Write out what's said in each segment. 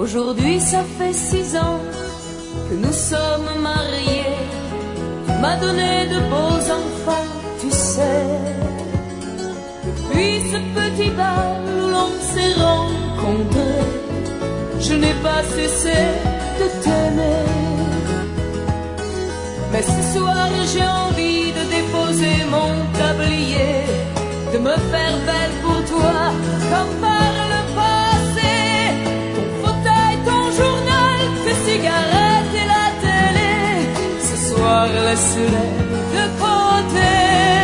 Aujourd'hui ça fait 6 ans que nous sommes mariés. Tu m'as donné de beaux enfants, tu sais. Depuis ce petit bal où l'on s'est rencontrés, je n'ai pas cessé de t'aimer. Mais ce soir j'ai envie de déposer mon tablier, de me faire belle pour toi comme par le passé. Ton fauteuil, ton journal, tes cigarettes et la télé, ce soir laisse-les de côté.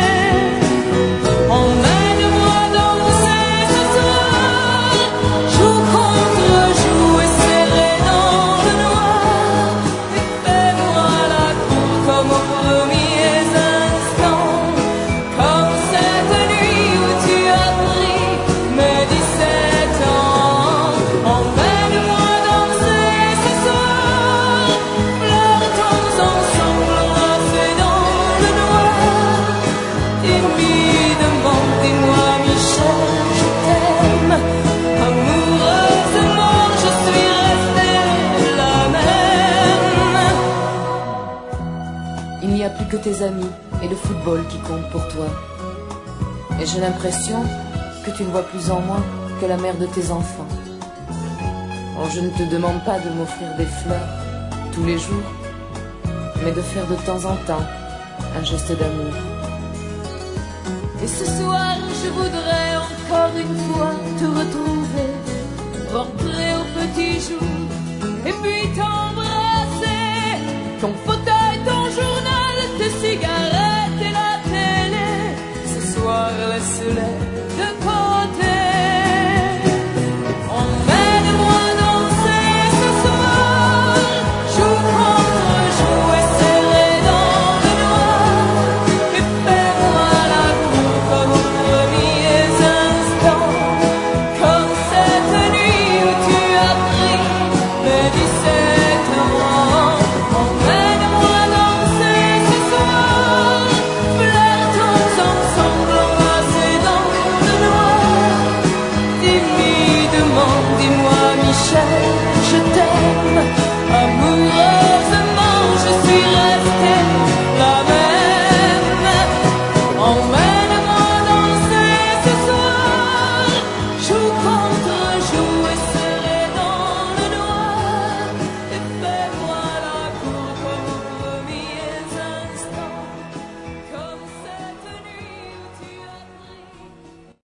Emmène-moi danser ce soir, joue contre joue et serré dans le noir, et fais-moi la cour comme aux premiers instants, comme cette nuit où tu as pris mes 17 ans. Emmène-moi danser ce soir, pleure-t-on ensemble enlacés dans le noir. Timidement, dis-moi Michel, je t'aime. Amoureusement, je suis restée la même. Il n'y a plus que tes amis et le football qui comptent pour toi. Et j'ai l'impression que tu ne vois plus en moi que la mère de tes enfants. Oh, je ne te demande pas de m'offrir des fleurs tous les jours, mais de faire de temps en temps un geste d'amour. Et ce soir, je voudrais encore une fois te retrouver, rentrer au petit jour, et puis t'embrasser. Ton fauteuil, ton journal, tes cigarettes